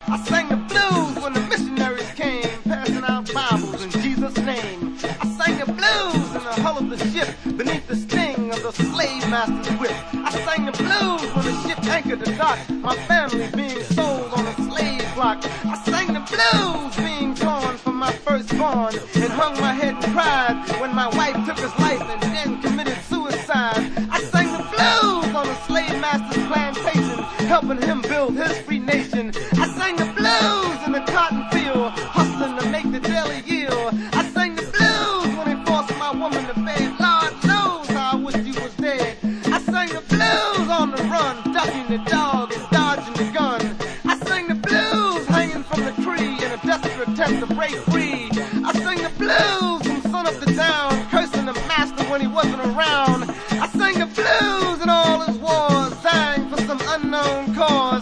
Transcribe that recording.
I sang the blues when the missionaries came, passing out Bibles in Jesus' name. I sang the blues in the hull of the ship, beneath the sting of the slave master's whip. I sang the blues when the ship anchored the dock, my family being sold on a slave block. I sang the blues being torn from my firstborn, and hung my head and cried when my wife took his life and then committed suicide. I sang the blues on the slave master's plantation, helping him build his free nation. I sang the blues in the cotton field, hustling to make the daily yield. I sang the blues when they forced my woman to bed. Lord knows how I wish she was dead. I sang the blues on the run, ducking the dog and dodging the gun. I sang the blues hanging from the tree in a desperate attempt to break free.